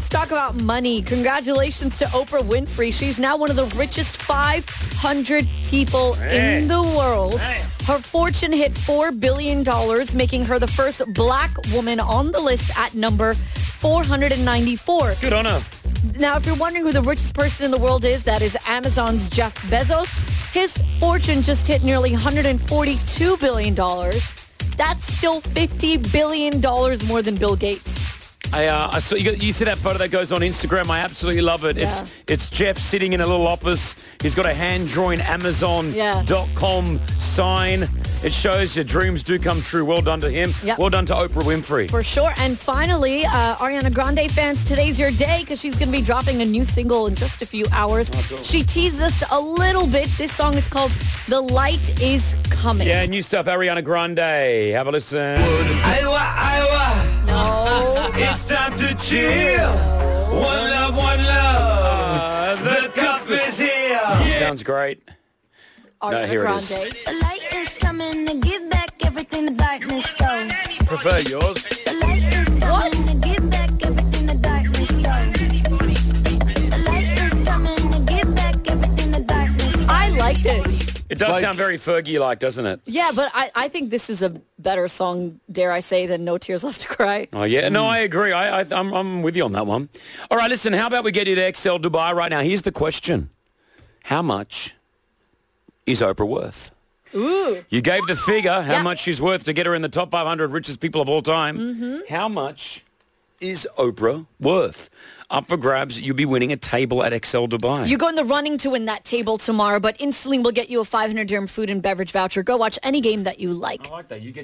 let's talk about money. Congratulations to Oprah Winfrey. She's now one of the richest 500 people in the world. Her fortune hit $4 billion, making her the first black woman on the list at number 494. Good on her. Now, if you're wondering who the richest person in the world is, that is Amazon's Jeff Bezos. His fortune just hit nearly $142 billion. That's still $50 billion more than Bill Gates. I saw you see that photo that goes on Instagram. I absolutely love it. Yeah. It's Jeff sitting in a little office. He's got a hand-drawn Amazon.com sign. It shows your dreams do come true. Well done to him. Yep. Well done to Oprah Winfrey. For sure. And finally, Ariana Grande fans, today's your day because she's going to be dropping a new single in just a few hours. Oh, cool. She teased us a little bit. This song is called The Light Is Coming. Yeah, new stuff, Ariana Grande. Have a listen. No. It's time to chill. One love, one love. The cup is here. Sounds great. Ariana here it Grande. is. The light is coming to give back everything the darkness stole. Prefer yours. The light is coming to give back everything the darkness stole. The light is coming to give back everything the darkness stole. I like this. It does sound very Fergie-like, doesn't it? Yeah, but I think this is a better song, dare I say, than No Tears Left to Cry. Oh, yeah. No, I agree. I'm with you on that one. All right, listen, how about we get you to XL Dubai right now? Here's the question. How much is Oprah worth? Ooh. You gave the figure, how Yep. much she's worth to get her in the top 500 richest people of all time. How much is Oprah worth? Up for grabs, you'll be winning a table at XL Dubai. You go in the running to win that table tomorrow, but instantly we'll get you a 500 dirham food and beverage voucher. Go watch any game that you like. I like that. You get